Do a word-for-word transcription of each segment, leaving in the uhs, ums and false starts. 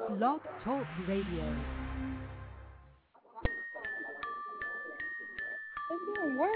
Blog Talk Radio. It didn't work.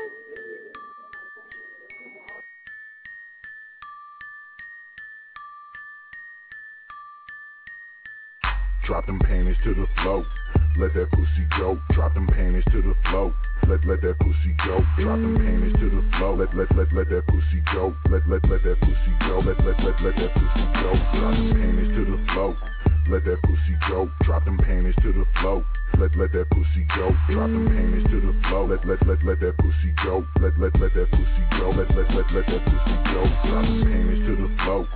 Drop them panties to the floor. Let that pussy go. Drop them panties to the floor. Let let that pussy go. Drop them panties to the floor. Let let let let that pussy go. Let let let that pussy go. Let let let let that pussy go. Drop them panties to the floor. Let that pussy go. Drop them panties to the floor. Let let that pussy go. Drop them panties to the floor. Let let let let that pussy go. Let let let that pussy go. Let let let let that pussy go. Drop them panties to the floor.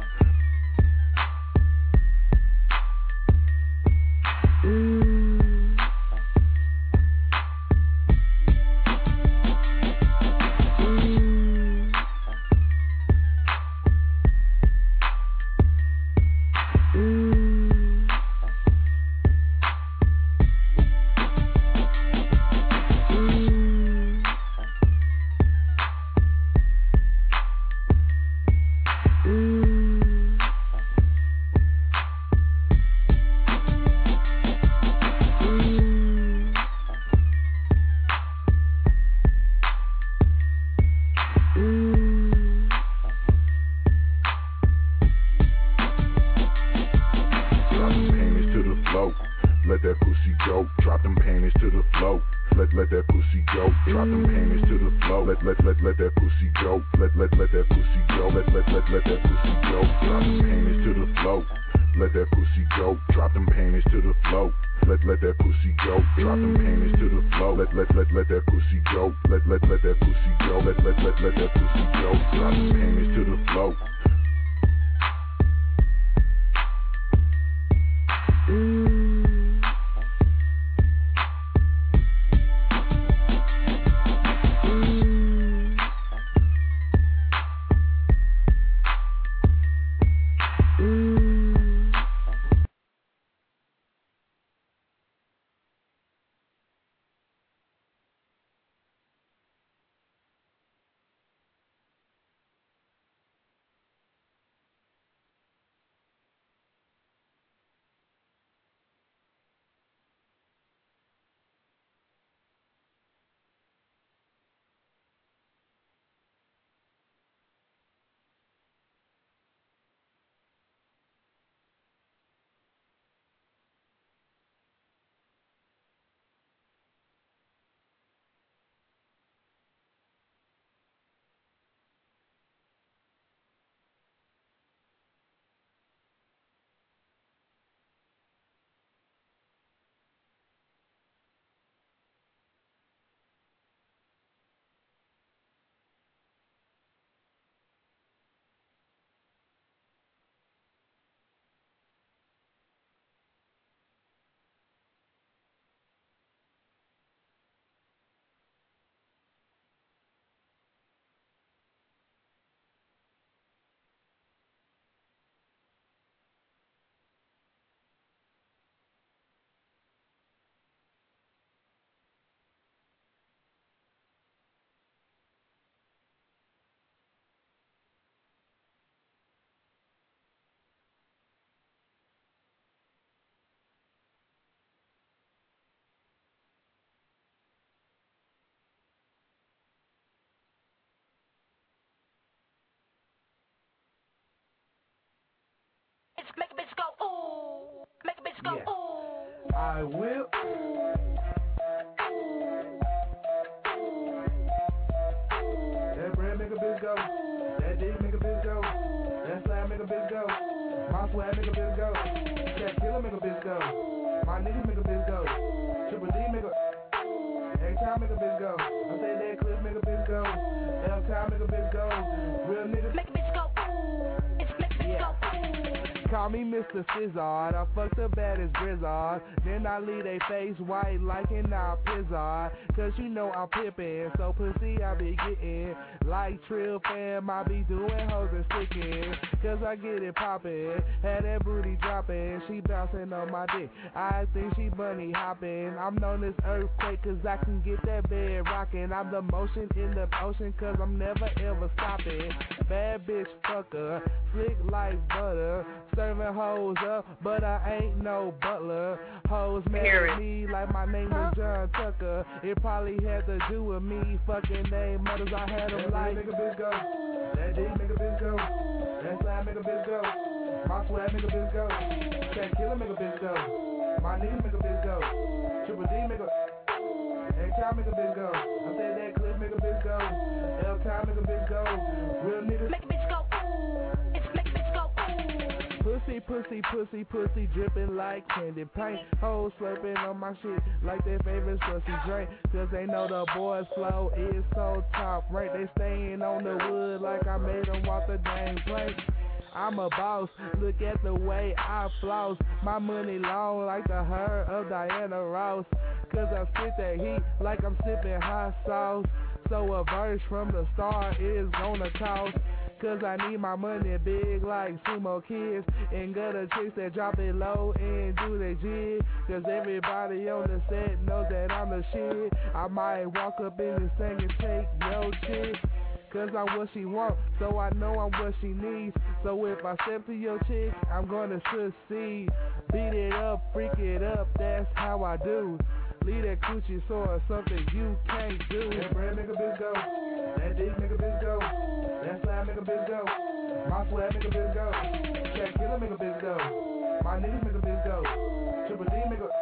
Make a bitch go ooh, make a bitch go Yeah. ooh. I will. That bread make a bitch go. That dick make a bitch go. That slab make a bitch go. My swag make a bitch go. That killer make a bitch go. My niggas make a bitch go. Triple D make a. X-Time make a bitch go. I say that Cliff make a bitch go. L-Time make a bitch go. Real niggas make a bitch go ooh. It's make a bitch yeah. go ooh. Call me Mister Sizzard, I fuck the baddest Grizzard. Then I leave they face white like an Pizzard. Cause you know I'm pippin', so pussy I be gettin'. Like Trill fam, I be doing hoes and stickin'. Cause I get it poppin', had that booty droppin'. She bouncing on my dick, I think she bunny hoppin'. I'm known as earthquake cause I can get that bed rockin'. I'm the motion in the ocean cause I'm never ever stoppin'. Bad bitch fucker, slick like butter. serving hoes up, but I ain't no butler. Hoes marry me like my name is John Tucker. It probably had to do with me fucking name mothers. I had them like make a bitch go. That D make a bitch go. That slide make a bitch go. My swag make a bitch go. That killer make a bitch go. My niggas make a bitch go. Triple D make a and Cal make a bitch go. I said that Cliff make a bitch go. L Cal make a bitch go. Real niggas Make a bitch go. It's make a bitch go. Pussy, pussy, pussy, pussy, dripping like candy paint. Hoes slurping on my shit like their favorite pussy drink. Cause they know the boys' flow is so top rank. They staying on the wood like I made them walk the dang plank. I'm a boss, look at the way I floss. My money long like the hair of Diana Ross. Cause I spit that heat like I'm sipping hot sauce. So a verse from the star is gonna cost. Cause I need my money big like sumo kids. And gutter chicks that drop it low and do their jig. Cause everybody on the set knows that I'm the shit. I might walk up in the thing and take yo chick. Cause I'm what she wants, so I know I'm what she needs. So if I step to your chick, I'm gonna succeed. Beat it up, freak it up, that's how I do. Leave that coochie sore, something you can't do. That bread make a bitch go, that dick make a bitch go, that slide make a bitch go, my swag make a bitch go, that killer make a bitch go, my niggas make a bitch go, Triple D make a,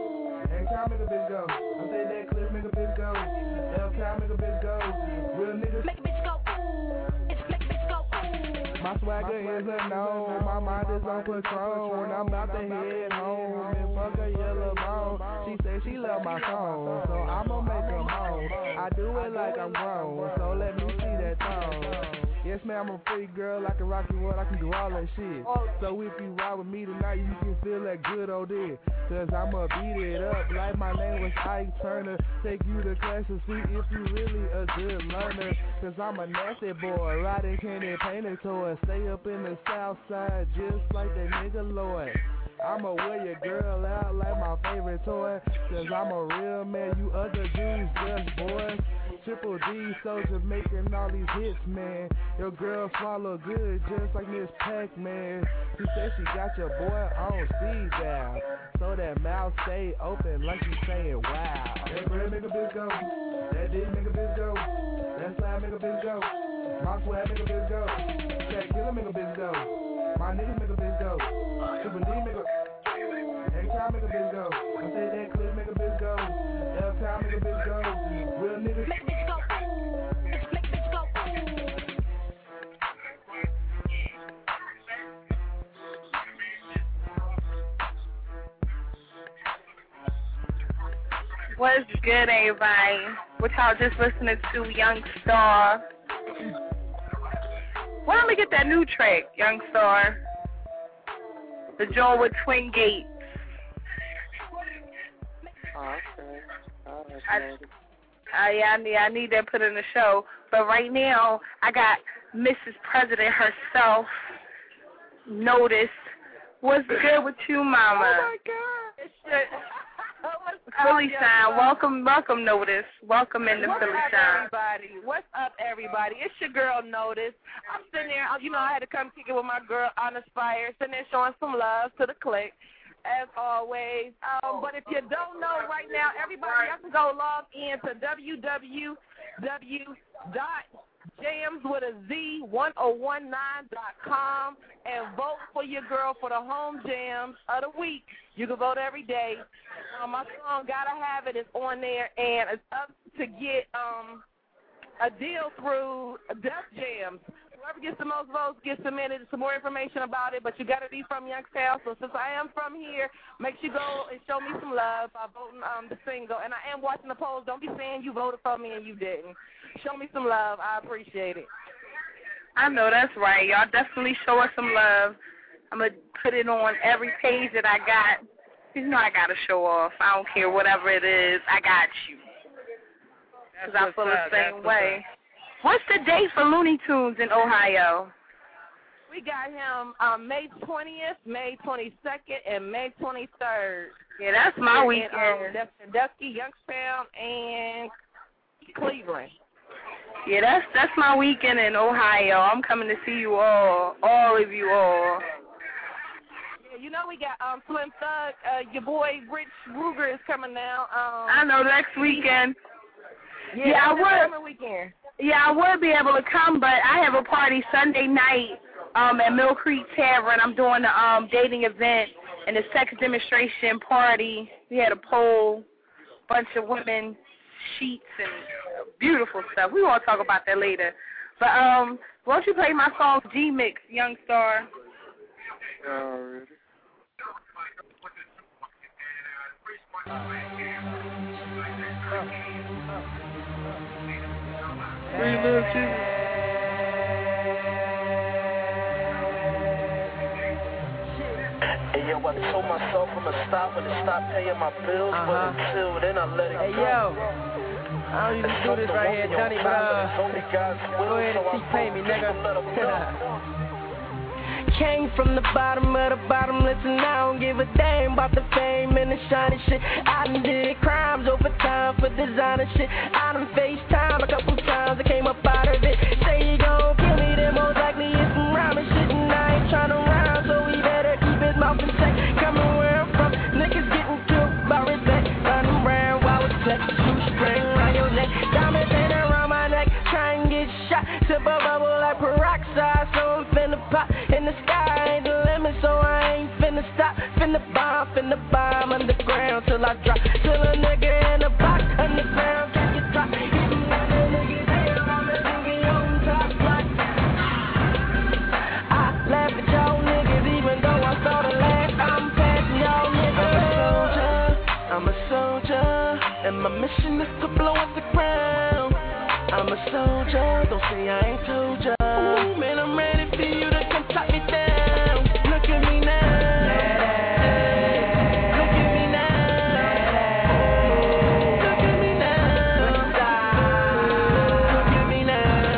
and Cal make a bitch go. I said that Cliff make a bitch go, L Cal make a bitch go, real niggas Make a bitch go. It's make a bitch go. my swagger is unknown, my mind is on patrol, and I'm about to head home and fuck a yellow bone. She said she love my song, so I'ma make her moan. I do it like I'm grown, so let me see that thong. Yes, ma'am, I'm a free girl, I can rock you world, I can do all that shit. So if you ride with me tonight, you can feel that good old dick. Cause I'ma beat it up like my name was Ike Turner. Take you to class and see if you really a good learner. Cause I'm a nasty boy, riding candy painted toys. Stay up in the south side just like that nigga Lloyd. I'ma wear your girl out like my favorite toy. Cause I'm a real man, you other dudes just boys. Triple D soldier making all these hits, man. Your girl swallow good just like Miss Pac-Man. She said she got your boy on speed dial, so that mouth stay open like she saying wow. That bread make a bitch go, that dick make a bitch go, that slide make a bitch go, my swag make a bitch go, that killer make a bitch go, my niggas make a bitch go, Triple D make a, and Cal make a bitch go. I said that Cliff make a bitch go, L Cal make a bitch go, real niggas Make a bitch go. It's make a bitch go. What's good, everybody? What y'all just listening to, Young Star. Why don't we get that new track, Young Star? The joint with Twin Gates. Oh, okay. Oh, that's I, nice. I, yeah, I need, I need that put in the show. But right now, I got Missus President herself, Notice. What's good with you, Mama? Oh, my God. It's shit. Philly Shine. Welcome, welcome, Notice. Welcome in the What's Philly up, Shine. everybody? What's up, everybody? It's your girl, Notice. I'm sitting there, you know, I had to come kick it with my girl, Honest Fire, sitting there showing some love to the clique, as always. Um, but if you don't know right now, everybody has to go log in to w w w dot jams with a z one oh one nine dot com and vote for your girl for the home jams of the week. You can vote every day. Um, my song Gotta Have It is on there, and it's up to get um, a deal through Def Jams. Whoever gets the most votes gets submitted some more information about it, but you got to be from Youngstown. So since I am from here, make sure you go and show me some love by voting um, the single. And I am watching the polls. Don't be saying you voted for me and you didn't. Show me some love. I appreciate it. I know that's right. Y'all definitely show us some love. I'm going to put it on every page that I got. You know I got to show off. I don't care whatever it is. I got you. Because I feel the same way. What's the date for Looney Tunes in Ohio? We got him um, May twentieth, May twenty-second, and May twenty-third. Yeah, that's my weekend. In, um, Sandusky, Youngstown, and Cleveland. Yeah, that's that's my weekend in Ohio. I'm coming to see you all, all of you all. you know we got um Slim Thug. Uh, your boy Rich Ruger is coming now. Um, I know next weekend. Yeah, yeah I would. Coming weekend. Yeah, I would be able to come, but I have a party Sunday night um, at Mill Creek Tavern. I'm doing a um, dating event and a sex demonstration party. We had a poll, bunch of women, sheets, and beautiful stuff. We won't talk about that later. But um, won't you play my song G-Mix, Young Star? Alright. We love you. Hey yo, I told myself I'ma stop when it stop paying my bills, uh-huh. But until then I let it hey, go. Hey yo, I don't usually do this right here, Johnny, but uh, go ahead and T-pay me, nigga. Came from the bottom of the bottom, listen, I don't give a damn about the fame and the shiny shit. I done did crimes over time for designer shit. I done FaceTime a couple times, I came up out of it. Say you gon' kill me, then most likely it's some rhyming shit. And I ain't tryna rhyme, so he better keep his mouth in check. Coming where I'm from, niggas getting killed by respect. Running around while it's flex, shoestring around your neck. Diamonds hanging around my neck, try and get shot. Sip a bubble like peroxide, so I'm finna pop. In the sky ain't the limit, so I ain't finna stop. Finna bomb, finna bomb underground till I drop. Till a nigga in the box underground can get dropped. Even when the niggas here, I'm a nigga on top like. I laugh at y'all niggas even though I saw the last. I'm passing y'all niggas. I'm a soldier, I'm a soldier, and my mission is to blow up the ground. I'm a soldier, don't say I ain't told ya. Ooh, man, I'm ready for you to come top me down. Look at me now. Look at me now. Look at me now. Look at me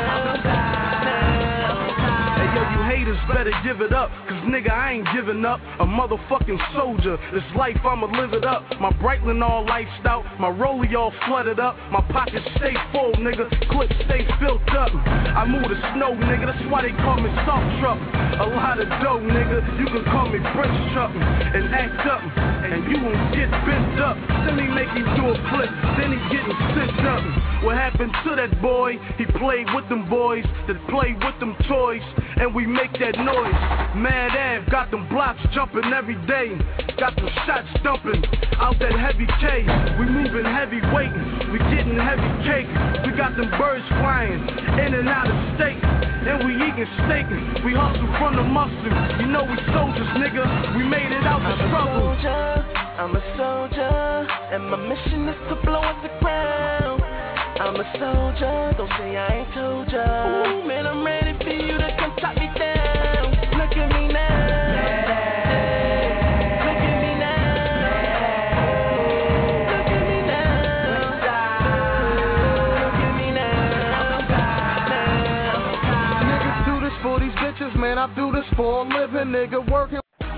now. Hey, yo, you haters better give it up, cause nigga, I ain't giving up. A motherfucking soldier, this life I'ma live it up. My Breitling all lifed out, my rollie all flooded up. My pockets stay full, nigga, clips stay filled up. I move the snow, nigga, that's why they call me soft truck. A lot of dough, nigga, you can call me Prince Truck. And act up, and you won't get bent up. Then he make you do a flip, then he getting sent up. What happened to that boy? He played with them boys that played with them toys, and we make that noise. Mad Ave got them blocks jumping every day. Got them shots dumping out that heavy K. We moving heavy weight, we getting heavy cake. We got them birds flying in and out of state, and we eating steak. We hustle from the muscle, you know we soldiers, nigga. We made it out the struggle. I'm a soldier, I'm a soldier, and my mission is to blow up the ground. I'm a soldier, don't say I ain't told ya. Ooh, man, I'm ready for you to come top me down. Look at me now. Look at me now. Look at me now. Look at me now. Niggas do this for these bitches, man. I do this for a living, nigga. Working.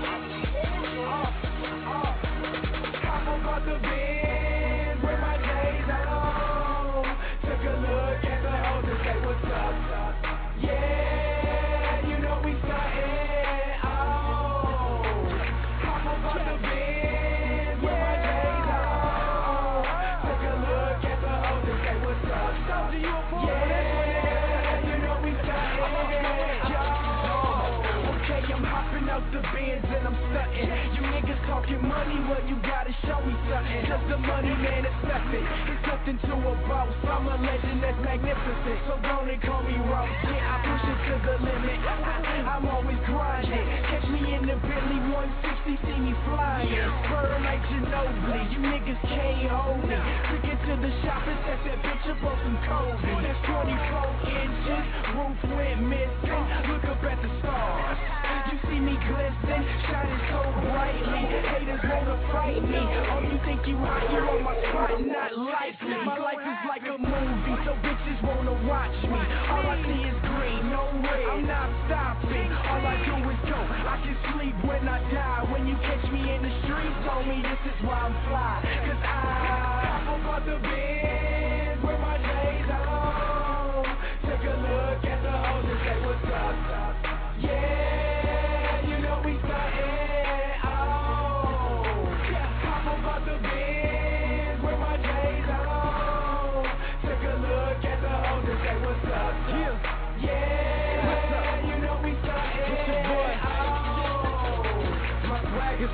The bands and I'm stunting. You niggas talking money, well you gotta show me something. Cause the money man is nothing. It's nothing to a boss. I'm a legend that's magnificent. So don't they call me Ross. Yeah, I push it to the limit. I, I'm always grinding. Catch me in the Bentley one sixty, see me flying. Burn like Ginobili. You niggas can't hold me. To get to the shop and set that bitch up on some cold. That's twenty-four inches. Roof went missing. Look up at the stars. You see me glisten, shining so brightly. Haters wanna fight me. Oh, you think you hot? You on my spot, not likely. My life is like a movie, so bitches wanna watch me. All I see is green, no red. I'm not stopping. All I do is go. I can sleep when I die. When you catch me in the streets, told me this is why I'm fly. Cause I I'm about to bend with my days on. Take a look at the hoes and say what's up. Yeah. We started, oh,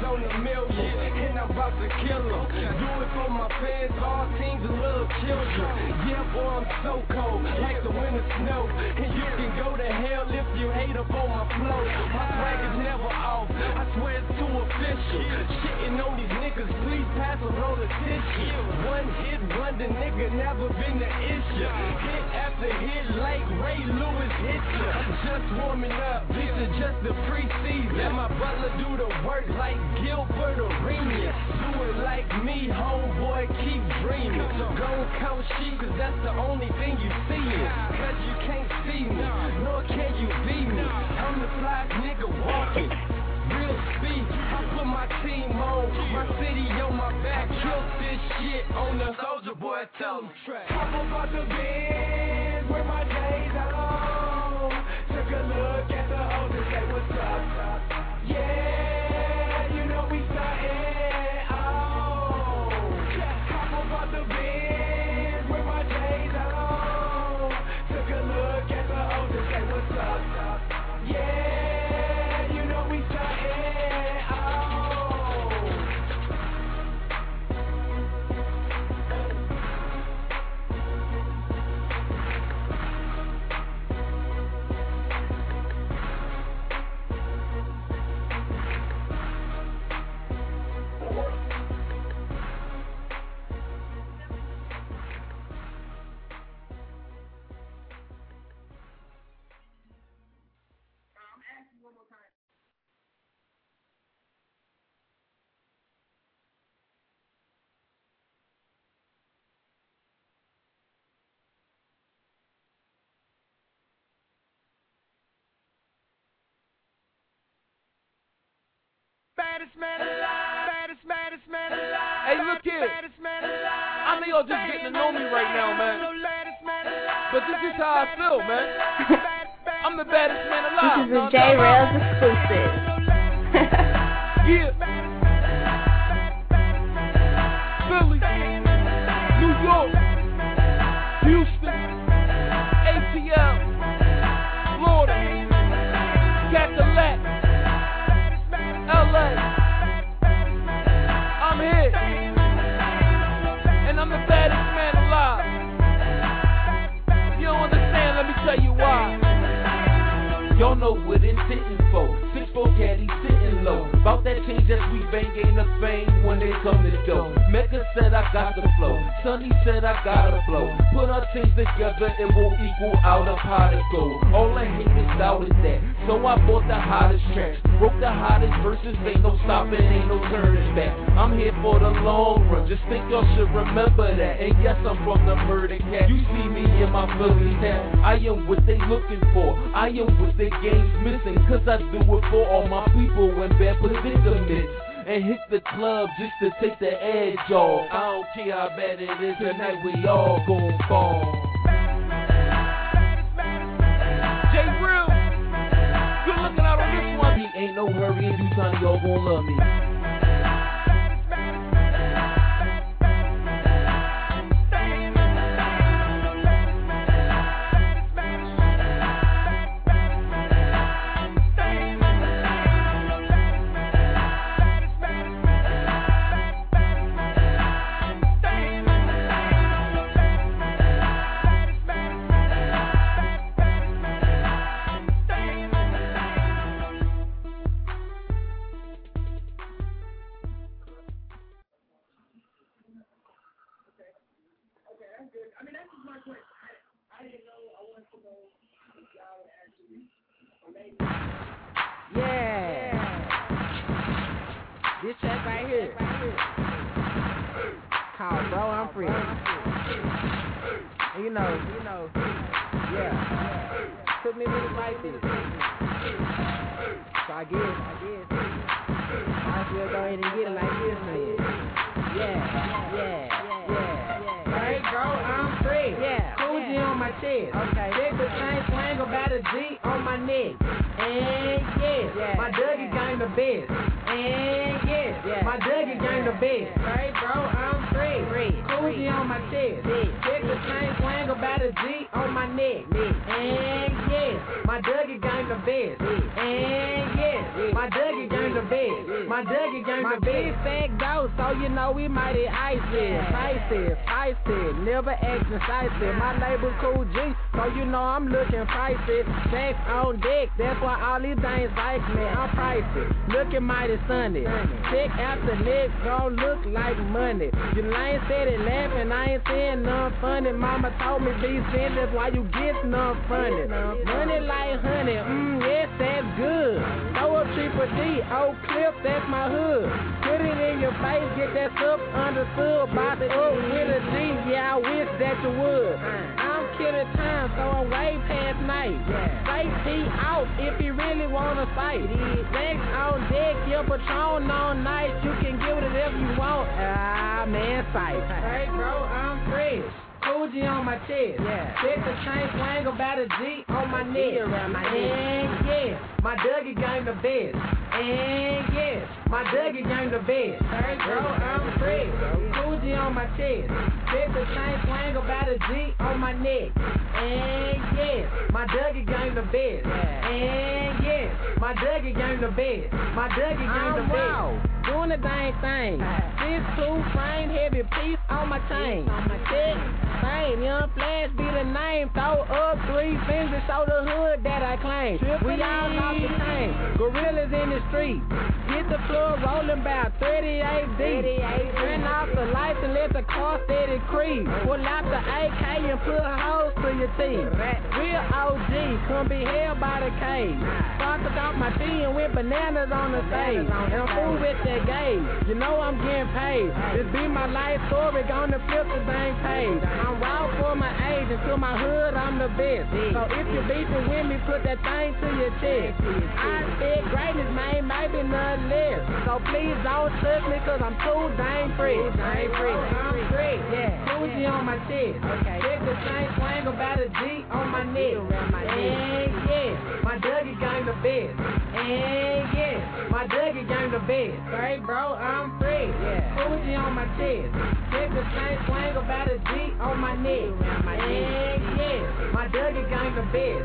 on a million, and I'm about to kill them. Do it for my fans, all teams and little children. Yeah, boy, I'm so cold, like the winter snow. And you can go to hell if you hate up on my flow. My swag is never off, I swear it's too official. Shitting on these niggas, please pass a roll of tissue. One hit wonder, nigga, never been the issue. Hit after hit like Ray Lewis hit you. I'm just warming up, this is just the preseason. Let my butler do the work like Gilbert Arenas. Do it like me, homeboy, keep dreaming. Gon' count sheep, cause that's the only thing you see. Cause you can't see me, nor can you be me. I'm the fly nigga walking, real speed. I put my team on, my city on my back. Kill this shit on the Soldier Boy, tell him track. I'm about to bend where my days are long. Took a look at the hoes and say what's up. Yeah, you know we starting. Oh, I'm about to bend where my days are long. Took a look at the hoes and say what's up. Yeah, you know we starting. Oh. Baddest man alive, baddest, baddest man alive. Hey, look here. I know y'all just getting to know me right now, man. But this is how I feel, man. I'm the baddest man alive. This is a J-Rails exclusive. Yeah. Philly, New York, Houston, A T L, Florida, Cadillac, L A. I'm here, and I'm the baddest man alive. You don't understand, let me tell you why. Y'all know what it's sitting for. Six four caddy sitting low. About that change that sweet bang ain't a thing when they come to go. Mecca said I got the flow. Sonny said I gotta flow. Put our things together, it won't equal out of how to go. All I hate is doubted that. So I bought the hottest tracks. Wrote the hottest verses, ain't no stopping, ain't no turning back. I'm here for the long run, just think y'all should remember that. And yes, I'm from the murder cat. You see me in my Philly town. I am what they looking for. I am what they game's missing. Cause I do it for all my people in bad predicaments. And hit the club just to take the edge off. I don't care how bad it is, tonight we all gon' fall. J-Real, good looking out on this one. He ain't no hurry in due time, y'all gon' love me. Yeah. This track right here. Called Bro, I'm Free. And you know, you know, yeah. Took me a minute like this. So I guess, I guess, might as well go ahead and get it like this, man. Yeah, yeah, yeah. Hey, bro, I'm free. Yeah. Cozy on my chest. Okay. Check the chain swing about a G on my neck. And yes, yeah, my Dougie yeah. gang the best. And yes, yeah, my Dougie yeah. gang the best. Hey, bro, I'm free. free. Cozy on my chest. Yeah. Check the chain swing about a G on my neck. Yeah. And yes, my Dougie gang the best. Yeah. And yes, yeah, my Dougie gang the best. Yeah. My Dougie gang the big fat ghost, so you know we mighty icy, spicy, spicy, never acting spicy. My label Cool G, so you know I'm looking pricey. Sex on deck, that's why all these things like me. I'm pricey, looking mighty sunny. Check after next, gon' look like money. You lame said it laughing, I ain't saying nothing funny. Mama told me be sin, that's why you get nothing funny. Money like honey, mmm, yes, that's good. Throw a triple D, Oak Cliff, that's my hood. Put it in your face, get that stuff understood. Box it up with a G, yeah, I wish that you would. I'm killing time, so I'm way past night. Safety out if you really wanna fight. Next on deck, your Patron on night. You can give it whatever you want. Ah, man, sight. Hey, bro, I'm fresh. Fuji on my chest, yeah. Check the chain swing about a G on my neck. Around my neck. And yes, my Dougie gang the best. And yes, my Dougie gang the best. Hey, bro, I'm fresh. Fuji on my chest. Check the chain swing about a G on my neck. And yes, my Dougie gang the best. And yes, my Dougie gang the best. My Dougie gang the best. Doing the dang thing. This two frame heavy piece on my chain. Check, same, Young Flash be the name. Throw up three fingers, show the hood that I claim. We all off the chain. Gorillas in the street. Get the floor rolling about thirty-eight deep. Turn off the lights and let the car steady creep. Pull out the A K and put holes to your teeth. Real O G, couldn't be held by the cage. Started off my tea and with bananas on the stage. And fool with that gauge. You know I'm getting paid. This be my life story, gonna flip the dang page. I'm raw for my age and to my hood I'm the best. So if you beefing with me, put that thing to your chest. I said greatness, man, maybe nothing less. So please don't touch me, cause I'm too dang free. Dang free. I'm free. Yeah. Fuji on my chest. Okay. Check the chain swing about a G on my neck. And yes, my Dougie gang the best. And yes, my Dougie gang the best. Hey bro, I'm free. Yeah. Fuji on my chest. Check the chain swing about a G on my neck. And yes, my Dougie gang the best.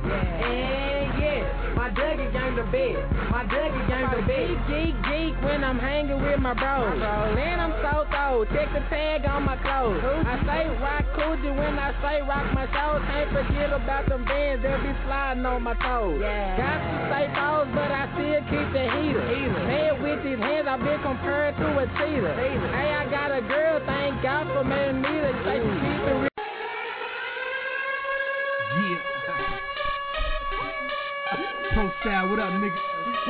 And yes, my Dougie gang the best. My Dougie gang the best. Geek geek when I'm hanging with my bros. Then I'm so old. Check the tag on my clothes. I say rock Coogee when I say rock my shows. Can't forget about them bands that be sliding on my toes. Got to say pose, but I still keep the heater. Man with his hands, I've been compared to a cheetah. Hey, I got a girl, thank God for me and me to say she keep it real. Yeah. Pro style, what up, nigga?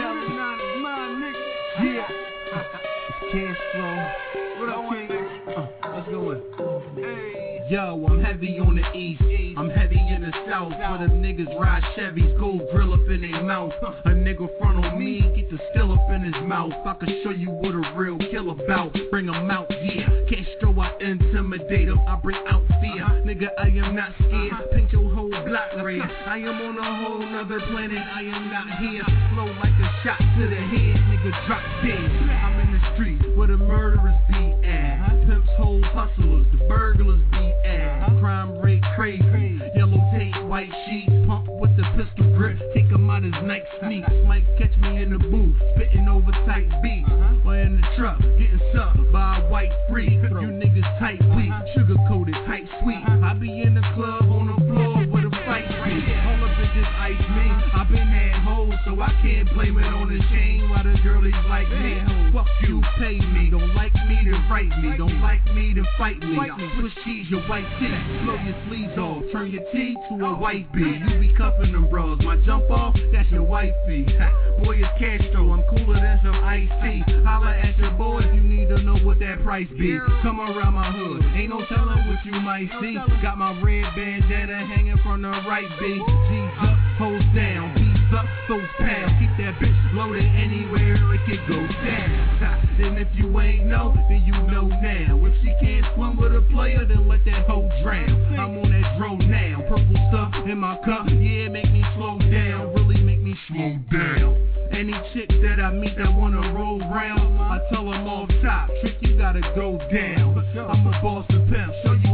Yeah. It's cash flow. What up, King? Uh, let's go in. Hey. Yo, I'm heavy on the east. I'm heavy in the south. Where the niggas ride Chevys, gold grill up in their mouth. A nigga front on me, get the still up in his mouth. I can show you what a real kill about. Bring 'em out, yeah. Can't show I intimidate 'em. I bring out fear. Nigga, I am not scared. Paint your whole block red. I am on a whole nother planet. I am not here. Flow like a shot to the head. Nigga, drop dead. I'm in the street where the murderers be at. Pimps, hoes, hustlers, the burglars be at. Crime rate crazy. Yellow tape, white sheets. Pump with the pistol grip. Take him out his night sneaks. Might catch me in the booth. Spitting over tight beats. Or in the truck. Getting sucked by a white freak. You niggas tight weak. Sugar coated, tight sweet. I be in the club on the floor with a fight beat. All up in this ice me. I been had hoes, so I can't blame it on the chain. Why the girlies like me? Fuck you, pay me. Don't like me to write me. Don't like me to fight me. I'll push cheese your white tee. Blow your sleeves off. Turn your tee to a white bee. You be cuffing them bros. My jump off, that's your wifey. Boy, it's Castro. I'm cooler than some iced tea. Holla at your boy if you need to know what that price be. Come around my hood. Ain't no telling what you might see. Got my red bandana hanging from the right B. G's up, hoes down. Beats up, those pounds. Keep that bitch loaded anywhere it can go down. And if you ain't know, then you know now. If she can't swim with a player, then let that hoe drown. I'm on that dro now. Purple stuff in my cup. Yeah, make me slow down. Really make me slow down. Any chick that I meet that wanna roll round, I tell them off top. Trick, you gotta go down. I'm a boss of pimp. Show you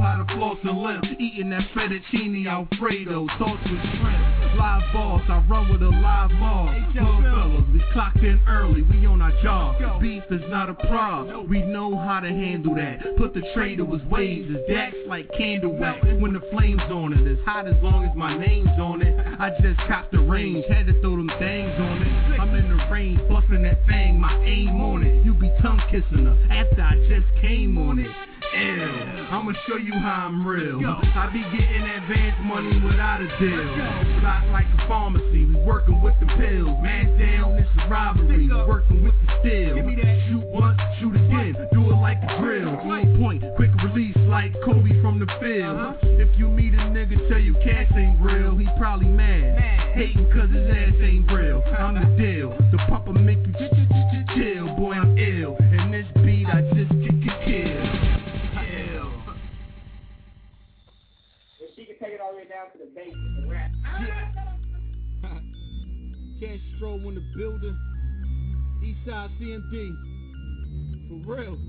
how to floss and limp. Eating that fettuccine Alfredo, tossed with shrimp. Live boss, I run with a live mob. Club fellas, we clocked in early, we on our job. Beef is not a problem, we know how to handle that. Put the tray to his waves, his dax like candle wax. When the flames on it, it's hot as long as my name's on it. I just copped the range, had to throw them things on it. I'm in the range, busting that thing, my aim on it. You be tongue kissing her after I just came on it. Ew, I'ma show you how I'm real. I be getting advance money without a deal. Not like a pharmacy, we working with the pills. Man down, this is robbery, we working with the steel. Give me that shoot once, shoot again, do it like a drill. On point, quick release like Kobe from the field. If you meet a nigga, tell you cash ain't real, he probably mad. Hating cause his ass ain't real, I'm the deal. The papa make you chill, boy I'm ill. And this beat I just kick it kill. Take it all the way down to the bass and rap. Yeah. Castro in the building. Eastside C M D. For real.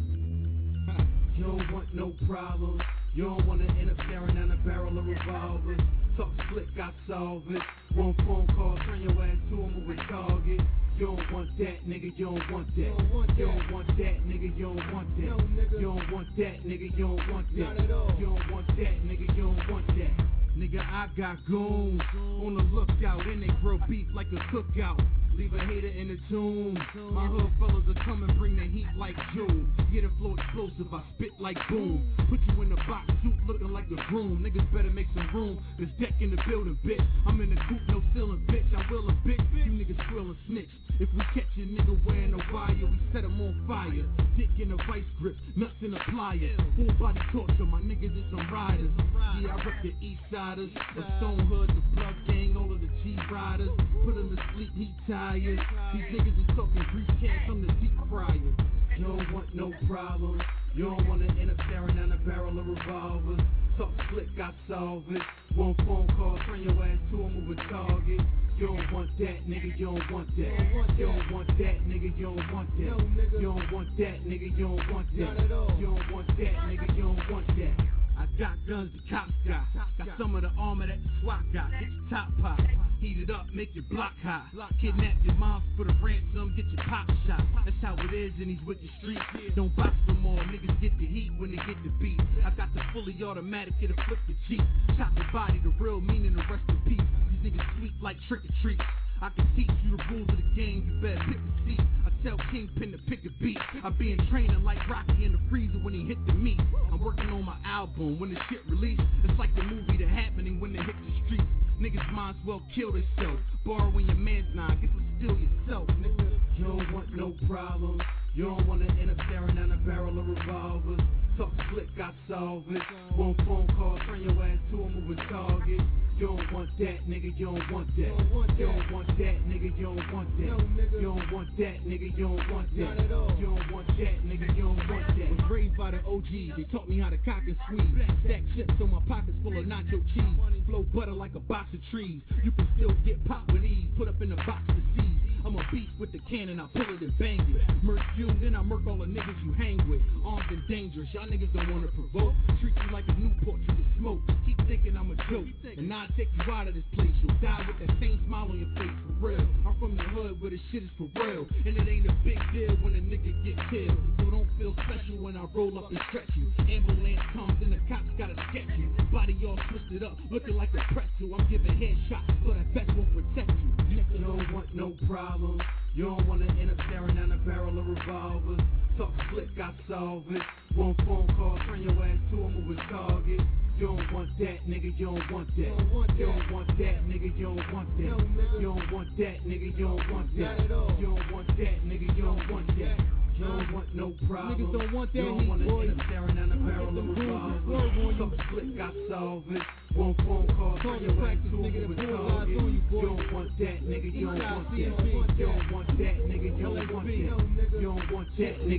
You don't want no problems. You don't want to end up staring down a barrel of revolvers. Talk slick, I solve it. One phone call, turn your ass to a moving target. You don't want that, nigga, you don't want that. You don't want that, nigga, you don't want that. You don't want that, nigga, you don't want that. You don't want that, nigga, you don't want that. Nigga, I got goons on the lookout, and they grill beef like a cookout. Leave a hater in the tomb. My hood fellas are coming, bring the heat like June. Get a flow explosive, I spit like boom. Put you in a box suit looking like a groom. Niggas better make some room. There's deck in the building, bitch. I'm in the coop, no stealing, bitch. I will a bitch. You niggas squealing snitch. If we catch a nigga wearing a wire, we set him on fire. Dick in a vice grip, nuts in a plier. Full body torture, my niggas is some riders. Yeah, I rep the East Siders, the Stone Hood, the Plug Gang, all of the G Riders. Put him to sleep, he tired. These niggas is talking grease cans, I'm the deep fryer. You don't want no problems. You don't want to end up staring down a barrel of revolvers. Talk slick, I solve it. One phone call, turn your ass to a moving target. You don't want that, nigga, you don't want that. You don't want that, nigga, you don't want that. You don't want that, nigga, you don't want that. You don't want that, nigga, you don't want that. I got guns the cops got. Got some of the armor that the SWAT got. Get your top pop, heat it up, make your block high. Kidnap your mom for the ransom, get your pop shot. That's how it is in these wicked streets. Don't box no more, niggas get the heat when they get the beat. I got the fully automatic, it'll flip the Jeep. Chop your body, the real meaning, the rest in peace. These niggas sweet like trick or treat. I can teach you the rules of the game, you better pick a seat. I tell Kingpin to pick a beat. I be in training like Rocky in the freezer when he hit the meat. I'm working on my album, when the shit release, it's like the movie The Happening when they hit the streets. Niggas might as well kill themselves. Borrowing your man's nine, get to steal yourself, nigga. You don't want no problems. You don't want to end up staring down a barrel of revolvers. Talk slick, I solve it. One phone call, turn your ass to a moving target. You don't want that, nigga, you don't want that. You don't want that, nigga, you don't want that. You don't want that, nigga, you don't want that. You don't want that, nigga, you don't want that. Was raised by the O Gs, they taught me how to cock and squeeze. Stack chips on my pockets full of nacho cheese. Flow butter like a box of trees. You can still get popped with ease, put up in a box to seize. I'm a beast with the cannon, I pull it and bang it. Murk you, then I murk all the niggas you hang with. Armed and dangerous, y'all niggas don't wanna provoke. Treat you like a Newport, you can smoke. Keep thinking I'm a joke, and I take you out of this place. You'll die with that same smile on your face, for real. I'm from the hood where the shit is for real, and it ain't a big deal when a nigga get killed. So don't feel special when I roll up and stretch you. Ambulance comes and the cops gotta sketch you. Body all twisted up, looking like a pretzel. I'm giving headshots, so that vest won't protect you. You don't want no problems. You don't wanna end up staring down a barrel of revolvers. Talk slick, I solve it. One phone call, turn your ass to a moving target. You don't want that, nigga, you don't want that. You don't want that, nigga, you don't want that. You don't want that, nigga, you don't want that. You don't want that, nigga, you don't want that. You don't want no problem. Niggas don't want that. You don't wanna end up staring down a barrel of revolvers. Talk slick, I solve it. One phone call, turn your ass to a moving target. You don't want that, nigga, you don't want that. You don't want that, nigga, you don't want that. You don't want that, nigga.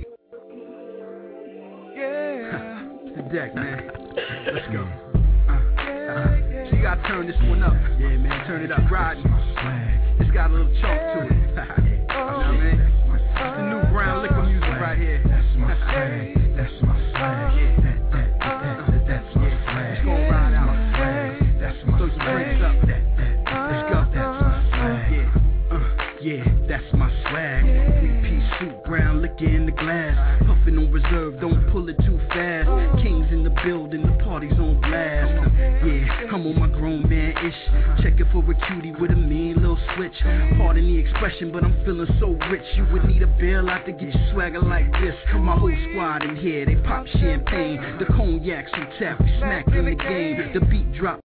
Yeah. The deck, man. Let's go. Uh, uh, so you gotta turn this one up. Yeah, man. Turn it up, riding. It's got a little chunk to it. You know what I mean? It's the new brown liquor music right here. That's my swag. That's my swag. Yeah. That, that, that, that, that's my swag. Three-piece suit, brown liquor in the glass. Puffin' on reserve, don't pull it too fast. Kings in the building, the party's on blast. Yeah, I'm on my grown man-ish. Checking for a cutie with a mean little switch. Pardon the expression, but I'm feeling so rich. You would need a bailout to get you swagger like this. My whole squad in here, they pop champagne. The cognacs on tap, we smack in the game. The beat drop.